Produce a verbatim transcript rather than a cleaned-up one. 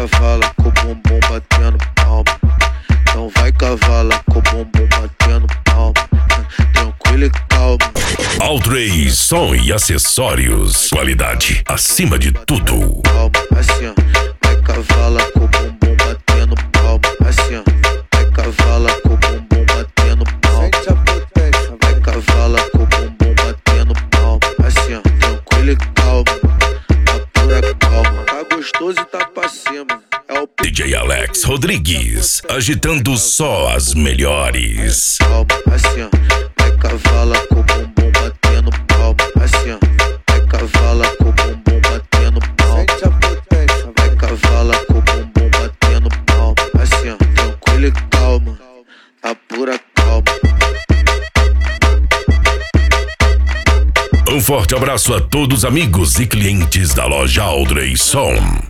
cavala com o bumbum batendo palma. Então vai cavala com o bumbum batendo palma. Tranquilo e calma. Aldrey Som e Acessórios. Qualidade acima de tudo. Palma, assim ó. Vai cavala com o bumbum batendo palma. Assim ó. Vai cavala com o bumbum batendo palma. Sente a potência, Vai cavala com o bumbum batendo palma. Assim ó. Tranquilo e calma. Na pura calma. Tá gostoso e tá pra cima. É o D J Alex Rodrigues, agitando só as melhores. palma. Assim ó. Vai cavala com o bumbum batendo palma. Assim ó. Vai cavala com o bumbum batendo palma. sente a potência, Vai cavala com o bumbum batendo palma. Assim ó. Tranquilo e calma. Na pura calma. Um forte abraço a todos amigos e clientes da loja Aldrey Som.